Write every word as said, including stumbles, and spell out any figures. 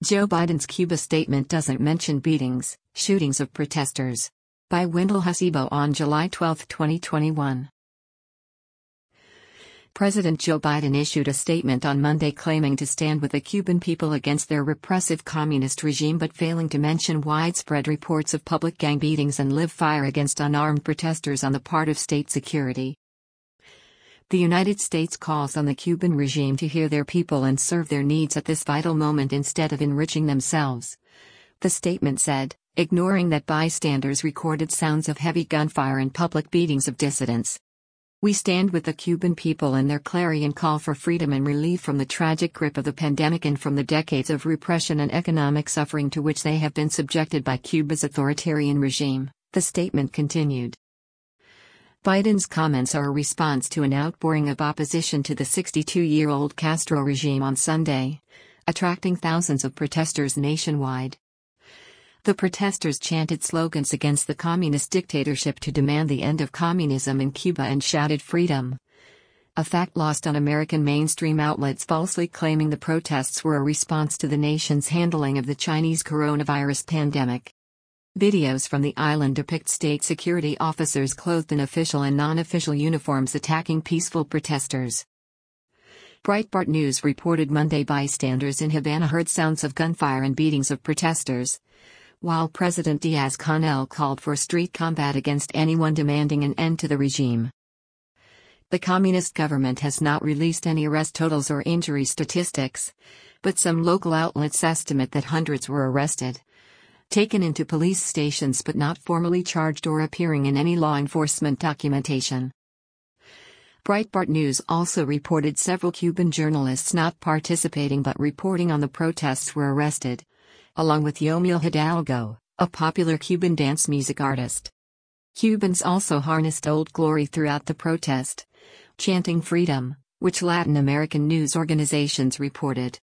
Joe Biden's Cuba statement doesn't mention beatings, shootings of protesters. By Wendell Hasibo on July twelfth, twenty twenty-one. President Joe Biden issued a statement on Monday claiming to stand with the Cuban people against their repressive communist regime but failing to mention widespread reports of public gang beatings and live fire against unarmed protesters on the part of state security. The United States calls on the Cuban regime to hear their people and serve their needs at this vital moment instead of enriching themselves. The statement said, ignoring that bystanders recorded sounds of heavy gunfire and public beatings of dissidents. We stand with the Cuban people in their clarion call for freedom and relief from the tragic grip of the pandemic and from the decades of repression and economic suffering to which they have been subjected by Cuba's authoritarian regime, the statement continued. Biden's comments are a response to an outpouring of opposition to the sixty-two-year-old Castro regime on Sunday, attracting thousands of protesters nationwide. The protesters chanted slogans against the communist dictatorship to demand the end of communism in Cuba and shouted freedom, a fact lost on American mainstream outlets falsely claiming the protests were a response to the nation's handling of the Chinese coronavirus pandemic. Videos from the island depict state security officers clothed in official and non-official uniforms attacking peaceful protesters. Breitbart News reported Monday bystanders in Havana heard sounds of gunfire and beatings of protesters, while President Diaz-Canel called for street combat against anyone demanding an end to the regime. The communist government has not released any arrest totals or injury statistics, but some local outlets estimate that hundreds were arrested, taken into police stations but not formally charged or appearing in any law enforcement documentation. Breitbart News also reported several Cuban journalists not participating but reporting on the protests were arrested, along with Yomil Hidalgo, a popular Cuban dance music artist. Cubans also harnessed Old Glory throughout the protest, chanting freedom, which Latin American news organizations reported.